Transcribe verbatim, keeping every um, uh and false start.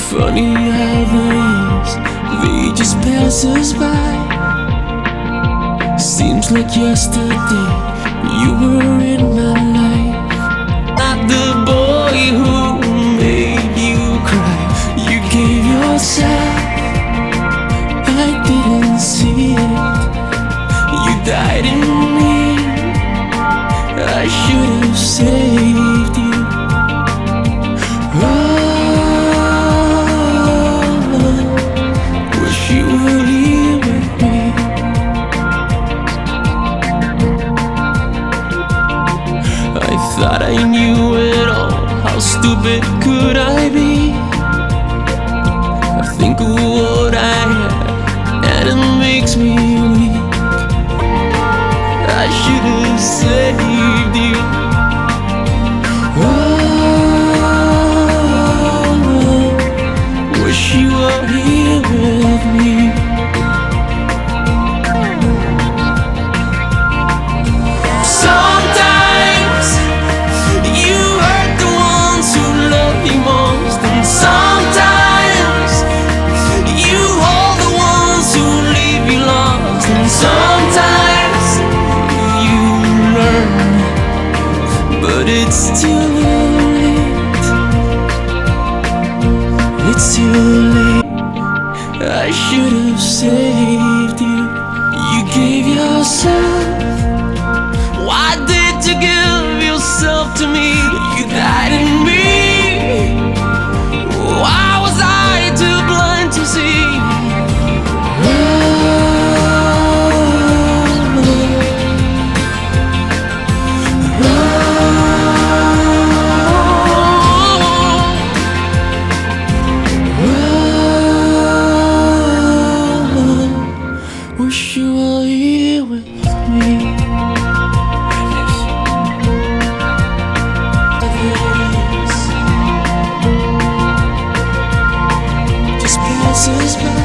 Funny how the years, they just pass us by. Seems like yesterday you were in my life. Not the boy who made you cry. You gave yourself, I didn't see it. You died in me, I should have saved you. Oh, wish you were here with me. I thought I knew it all, how stupid could I be? I think of what I had and it makes me weak. I should have saved you. Oh, wish you were here with me. Sometimes you hurt the ones who love you most, and sometimes you hold the ones who leave you lost, and sometimes you learn, but it's too late. It's too late. I should have saved you. You gave yourself. Why did you give yourself to me? You died in me. Why was I too blind to see? Wish you were here with me. Just passes by.